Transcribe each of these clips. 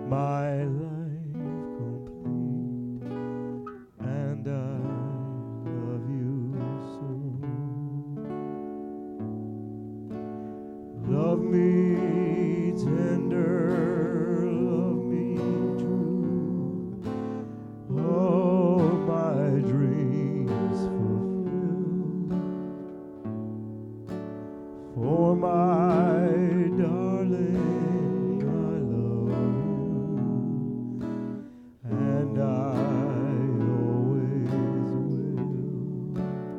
my life complete, and I love you so. Love me tender, love me true, all my dreams fulfill. For my darling, I love you, and I always will.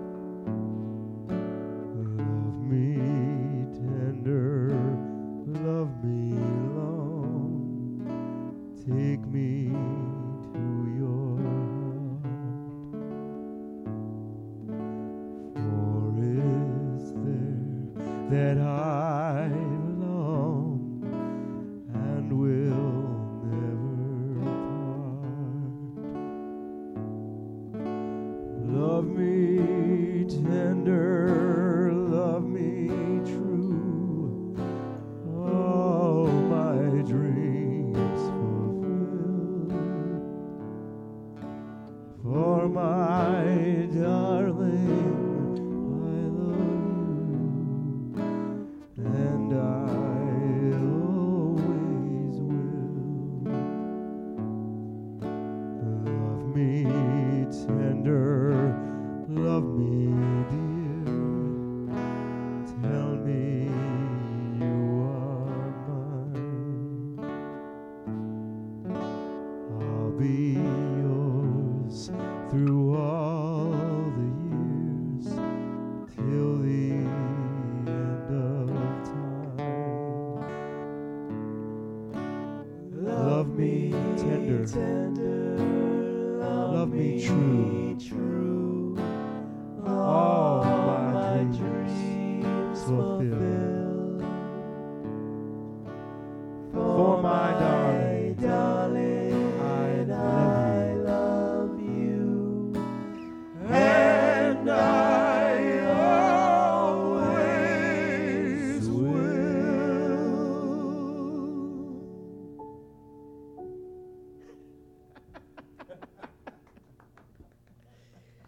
Love me tender, love me long, take me to your heart. For is there that I belong and will never part. Love me tender, love me true, all my dreams fulfill. For my darling, I love you, and I always will. Love me tender, love me dear, tell me you are mine. I'll be yours through all the years, till the end of time. Love me tender, love me true, all my dreams fulfill. For my